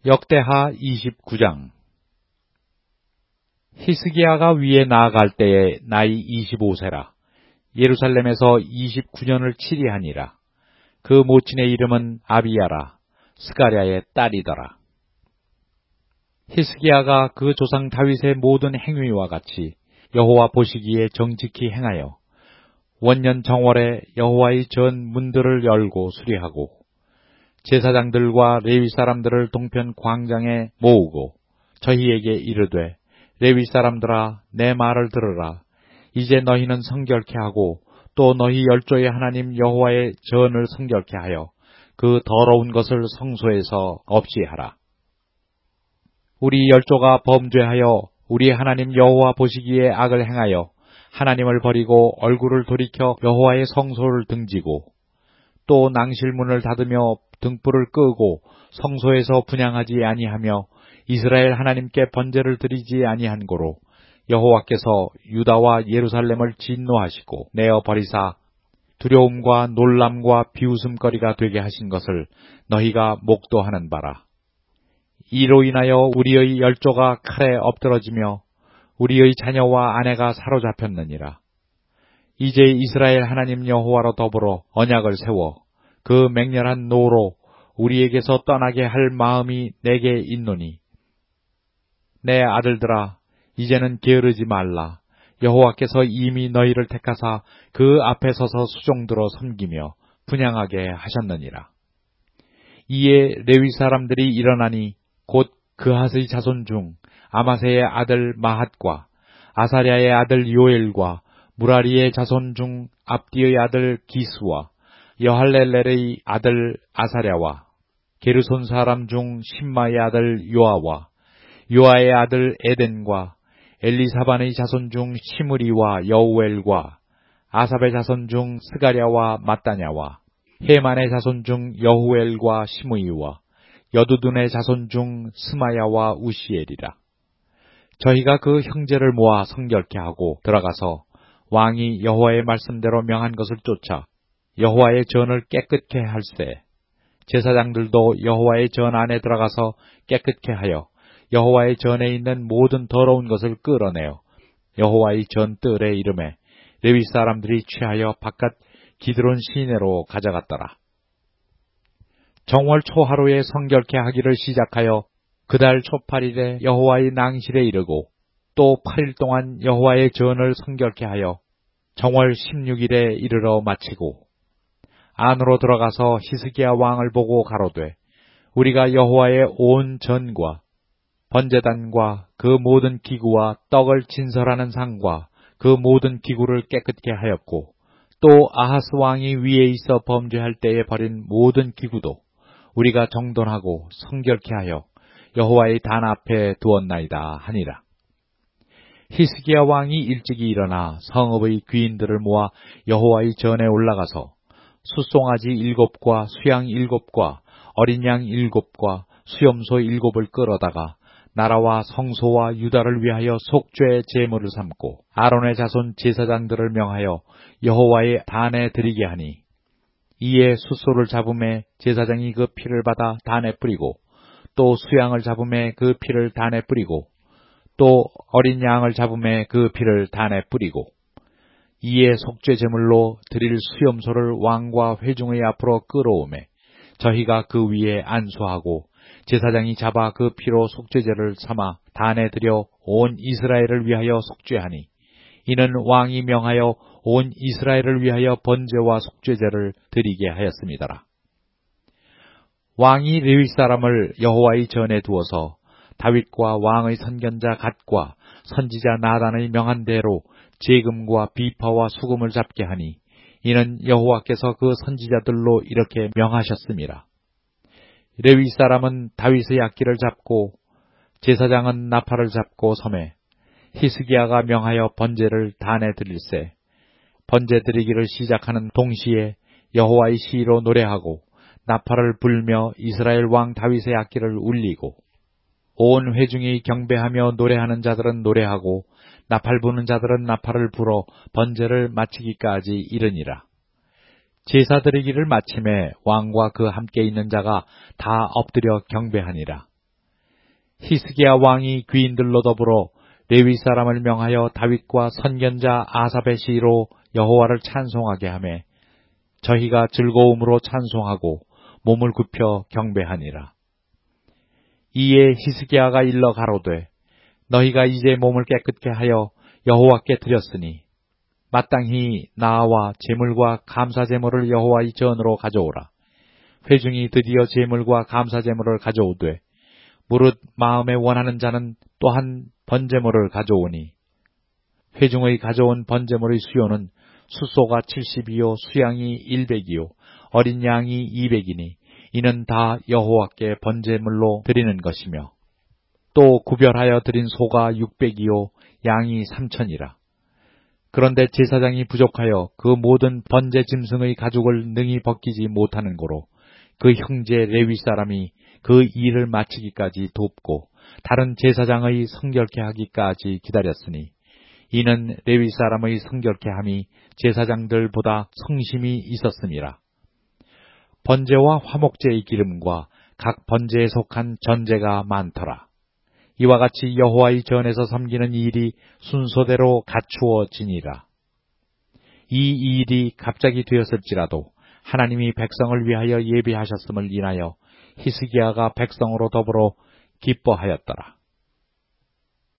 역대하 29장. 히스기야가 위에 나아갈 때에 나이 25세라. 예루살렘에서 29년을 치리하니라. 그 모친의 이름은 아비야라. 스가랴의 딸이더라. 히스기야가 그 조상 다윗의 모든 행위와 같이 여호와 보시기에 정직히 행하여 원년 정월에 여호와의 전 문들을 열고 수리하고 제사장들과 레위 사람들을 동편 광장에 모으고 저희에게 이르되, 레위 사람들아, 내 말을 들으라. 이제 너희는 성결케 하고 또 너희 열조의 하나님 여호와의 전을 성결케 하여 그 더러운 것을 성소에서 없이 하라. 우리 열조가 범죄하여 우리 하나님 여호와 보시기에 악을 행하여 하나님을 버리고 얼굴을 돌이켜 여호와의 성소를 등지고 또 낭실문을 닫으며 등불을 끄고 성소에서 분향하지 아니하며 이스라엘 하나님께 번제를 드리지 아니한 고로 여호와께서 유다와 예루살렘을 진노하시고 내어 버리사 두려움과 놀람과 비웃음거리가 되게 하신 것을 너희가 목도하는 바라. 이로 인하여 우리의 열조가 칼에 엎드러지며 우리의 자녀와 아내가 사로잡혔느니라. 이제 이스라엘 하나님 여호와로 더불어 언약을 세워 그 맹렬한 노로 우리에게서 떠나게 할 마음이 내게 있노니, 내 아들들아, 이제는 게으르지 말라. 여호와께서 이미 너희를 택하사 그 앞에 서서 수종들어 섬기며 분향하게 하셨느니라. 이에 레위 사람들이 일어나니 곧 그핫의 자손 중 아마세의 아들 마핫과 아사랴의 아들 요엘과 무라리의 자손 중 압디의 아들 기스와 여할렐렐의 아들 아사랴와 게르손 사람 중 심마의 아들 요아와 요아의 아들 에덴과 엘리사반의 자손 중 시므리와 여우엘과 아삽의 자손 중 스가랴와 마따냐와 헤만의 자손 중 여후엘과 시므이와 여두둔의 자손 중 스마야와 우시엘이라. 저희가 그 형제를 모아 성결케 하고 들어가서 왕이 여호와의 말씀대로 명한 것을 쫓아 여호와의 전을 깨끗게 할세. 제사장들도 여호와의 전 안에 들어가서 깨끗게 하여 여호와의 전에 있는 모든 더러운 것을 끌어내어 여호와의 전 뜰에 이름에 레위 사람들이 취하여 바깥 기드론 시내로 가져갔더라. 정월 초하루에 성결케 하기를 시작하여 그달 초8일에 여호와의 낭실에 이르고 또 8일 동안 여호와의 전을 성결케 하여 정월 16일에 이르러 마치고 안으로 들어가서 히스기야 왕을 보고 가로되, 우리가 여호와의 온 전과 번제단과 그 모든 기구와 떡을 진설하는 상과 그 모든 기구를 깨끗게 하였고 또 아하스 왕이 위에 있어 범죄할 때에 버린 모든 기구도 우리가 정돈하고 성결케 하여 여호와의 단 앞에 두었나이다 하니라. 히스기야 왕이 일찍이 일어나 성읍의 귀인들을 모아 여호와의 전에 올라가서 숫송아지 7과 수양 7과 어린 양 7과 수염소 7을 끌어다가 나라와 성소와 유다를 위하여 속죄 제물을 삼고 아론의 자손 제사장들을 명하여 여호와의 단에 드리게 하니, 이에 숫소를 잡음에 제사장이 그 피를 받아 단에 뿌리고 또 수양을 잡음에 그 피를 단에 뿌리고 또 어린 양을 잡음에 그 피를 단에 뿌리고, 이에 속죄 제물로 드릴 수염소를 왕과 회중의 앞으로 끌어오매 저희가 그 위에 안수하고 제사장이 잡아 그 피로 속죄제를 삼아 단에 드려 온 이스라엘을 위하여 속죄하니, 이는 왕이 명하여 온 이스라엘을 위하여 번제와 속죄제를 드리게 하였습니다라. 왕이 레위 사람을 여호와의 전에 두어서 다윗과 왕의 선견자 갓과 선지자 나단의 명한 대로 제금과 비파와 수금을 잡게 하니, 이는 여호와께서 그 선지자들로 이렇게 명하셨습니다. 레위 사람은 다윗의 악기를 잡고 제사장은 나팔을 잡고 섬에 히스기야가 명하여 번제를 단에 드릴세. 번제 드리기를 시작하는 동시에 여호와의 시로 노래하고 나팔을 불며 이스라엘 왕 다윗의 악기를 울리고 온 회중이 경배하며 노래하는 자들은 노래하고 나팔 부는 자들은 나팔을 불어 번제를 마치기까지 이르니라. 제사 드리기를 마침에 왕과 그 함께 있는 자가 다 엎드려 경배하니라. 히스기야 왕이 귀인들로 더불어 레위 사람을 명하여 다윗과 선견자 아삽의 시로 여호와를 찬송하게 하매 저희가 즐거움으로 찬송하고 몸을 굽혀 경배하니라. 이에 히스기야가 일러 가로되 너희가 이제 몸을 깨끗게 하여 여호와께 드렸으니 마땅히 나와 제물과 감사 제물을 여호와의 전으로 가져오라. 회중이 드디어 제물과 감사 제물을 가져오되 무릇 마음에 원하는 자는 또한 번제물을 가져오니 회중의 가져온 번제물의 수요는 숫소가 70이요 수양이 100이요 어린 양이 200이니 이는 다 여호와께 번제물로 드리는 것이며 또 구별하여 드린 소가 600이요 양이 3천이라. 그런데 제사장이 부족하여 그 모든 번제 짐승의 가죽을 능히 벗기지 못하는 고로 그 형제 레위 사람이 그 일을 마치기까지 돕고 다른 제사장의 성결케 하기까지 기다렸으니 이는 레위 사람의 성결케 함이 제사장들보다 성심이 있었음이라. 번제와 화목제의 기름과 각 번제에 속한 전제가 많더라. 이와 같이 여호와의 전에서 섬기는 일이 순서대로 갖추어지니라. 이 일이 갑자기 되었을지라도 하나님이 백성을 위하여 예비하셨음을 인하여 히스기야가 백성으로 더불어 기뻐하였더라.